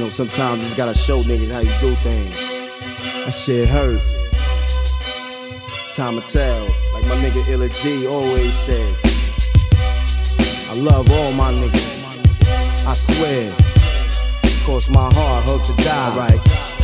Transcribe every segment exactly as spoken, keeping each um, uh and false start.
know, sometimes you just gotta show niggas how you do things. That shit hurt. Time to tell, like my nigga Illa G always said. I love all my niggas, I swear. Cross my heart, hope to die. Right.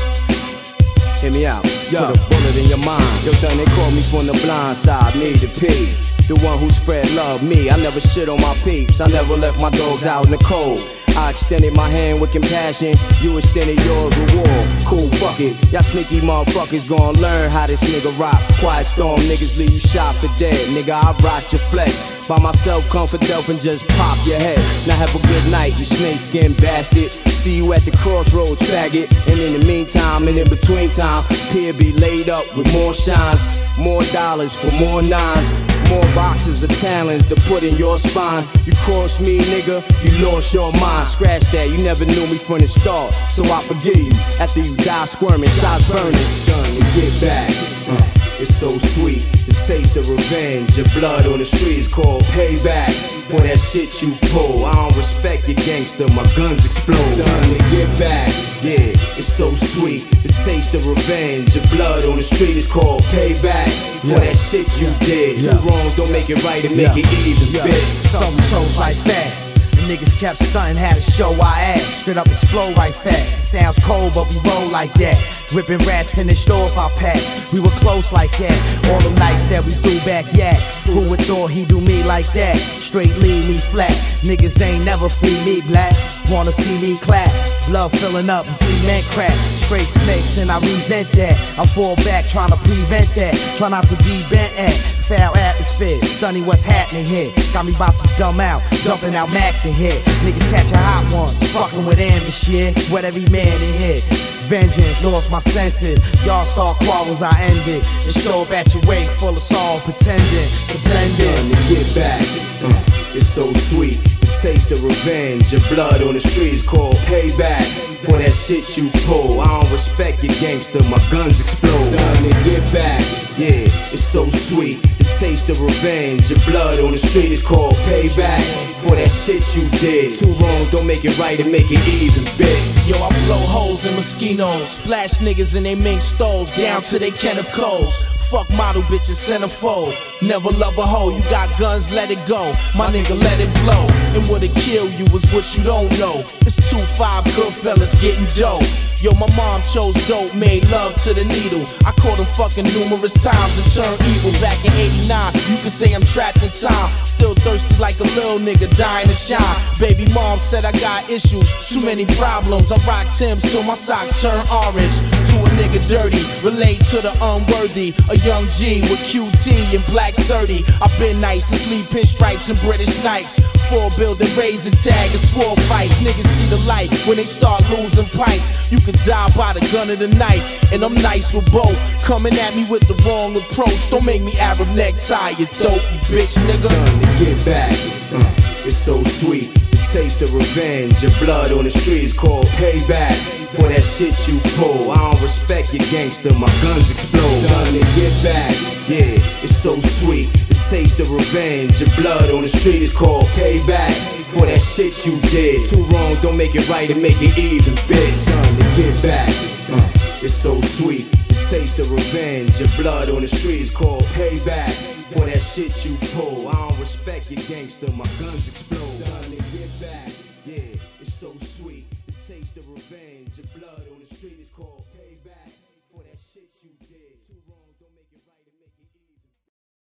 Hear me out. Yo. Put a bullet in your mind. Yo, son, they call me from the blind side, need to pee. The one who spread love, me. I never shit on my peeps. I never left my dogs out in the cold. I extended my hand with compassion, you extended yours with war. Cool, fuck it, y'all sneaky motherfuckers gon' learn how this nigga rock. Quiet storm, niggas leave you shot for dead. Nigga, I rot your flesh. By myself, come for Delph and just pop your head. Now have a good night, you snakeskin bastard. See you at the crossroads, faggot. And in the meantime, and in between time, Pierre be laid up with more shines, more dollars for more nines, more boxes of talents to put in your spine. You cross me, nigga, you lost your mind. Scratch that, you never knew me from the start, so I forgive you. After you die squirming, shots burning. Son, to get back, uh, it's so sweet. The taste of revenge, your blood on the streets called payback. For that shit you pull, I don't respect your gangster, my guns explode. Done to get back, yeah, it's so sweet. The taste of revenge, your blood on the street is called payback. For yeah. that shit you did, yeah. two wrongs don't make it right and make yeah. it even, yeah. bitch. Some chose like fast. Niggas kept stunting, had to show our ass. Straight up explode right fast. It sounds cold, but we roll like that. Ripping rats finished off our pack. We were close like that. All the nights that we threw back, yeah. Who would thought he do me like that? Straight leave me flat. Niggas ain't never free me black. Wanna see me clap. Blood filling up, cement cracks. Straight snakes, and I resent that. I fall back, trying to prevent that. Try not to be bent at. Foul atmosphere, stunning what's happening here. Got me about to dumb out, dumping out max in here. Niggas catching hot ones, fucking with ambush, yeah. What every man in here. Vengeance, lost my senses. Y'all start quarrels, I end it. And show up at your wake full of song, pretending to blend in. To get back, uh, it's so sweet. The taste of revenge, your blood on the streets called payback. For that shit you pull, I don't respect your gangster, my guns explode. Done to get back, yeah, it's so sweet. The taste of revenge, your blood on the street is called payback. For that shit you did, two wrongs don't make it right and make it even, bitch. Yo, I blow holes in mosquitoes, splash niggas in they mink stoves, down to they Kenneth Coles. Fuck model bitches, centerfold. Never love a hoe, you got guns, let it go. My nigga, let it blow. And what'll kill you is what you don't know. It's two five good fellas getting dope. Yo, my mom chose dope, made love to the needle. I caught him fucking numerous times and turned evil. Back in eighty-nine, you can say I'm trapped in time. Still thirsty like a little nigga dying to shine. Baby mom said I got issues, too many problems. I rock Timbs till my socks turn orange. To a nigga dirty, relate to the unworthy. A young G with Q T and black thirty. I've been nice and sleep pinstripes and British Nikes. Four building razor tag and swore fights. Niggas see the light when they start losing pints. You could die by the gun of the knife, and I'm nice with both. Coming at me with the wrong approach, don't make me Arab necktie you dope, you bitch nigga. Done to get back, uh, it's so sweet. The taste of revenge, your blood on the streets called payback. For that shit you pull, I don't respect your gangster, my guns explode. Done to get back, yeah, it's so sweet. The taste of revenge, your blood on the street is called payback. For that shit you did, two wrongs don't make it right and make it even, bitch. Time to get back, uh, it's so sweet. The taste of revenge, your blood on the streets called payback. For that shit you pull, I don't respect your gangster, my guns explode. Done to get back, yeah, it's so sweet. The taste of revenge, your blood on the street is called payback.